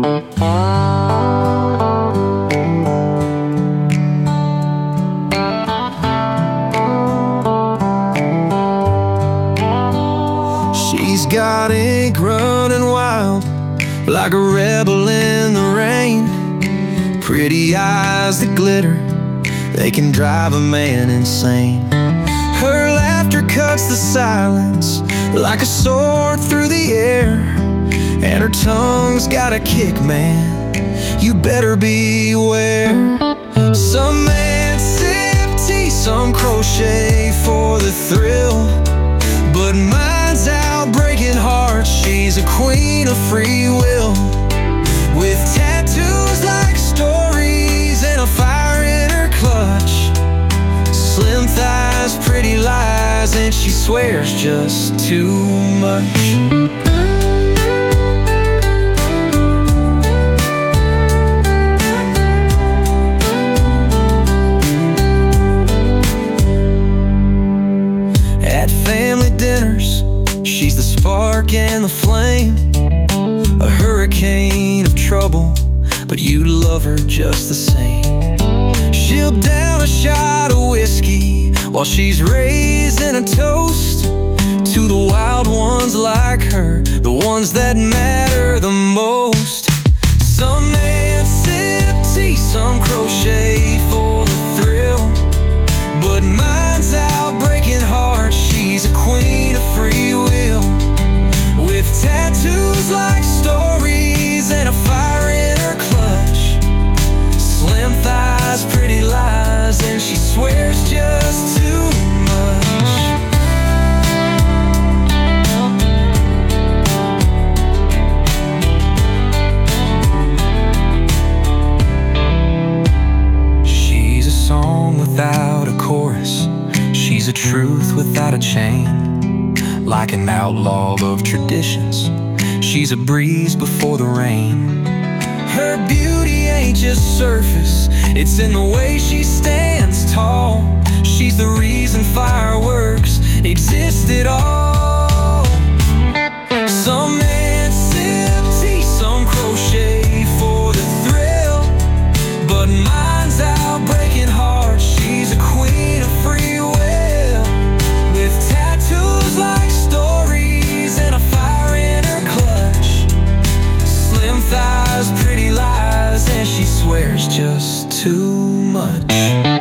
She's got ink running wild, like a rebel in the rain. Pretty eyes that glitter, they can drive a man insane. Her laughter cuts the silence like a sword through the air, and her tongue's got a kick, man, you better beware. Some men sip tea, some crochet for the thrill, but mine's out breaking hearts. She's a queen of free will, with tattoos like stories and a fire in her clutch. Slim thighs, pretty lies, and she swears just too much. At family dinners, she's the spark and the flame, a hurricane of trouble, but you love her just the same. She'll down a shot of whiskey while she's raising a toast to the wild ones like her, the ones that matter the most. Some men sip tea, some crochet for the thrill, but mine's out breaking hearts. She's a queen of free will, with tattoos like stories and a fire in her clutch. Slim thighs, pretty lies, and she swears just too much. She's a song without a chorus, she's a truth without a chain, like an outlaw of traditions, she's a breeze before the rain. Her beauty ain't just surface, it's in the way she stands tall. She's the reason fireworks exist at all. Some men sip tea, some crochet for the thrill, but mine's out breaking hearts. She's a queen of free will, with tattoos like stories and a fire in her clutch. Slim thighs, pretty lies, and she swears just too much.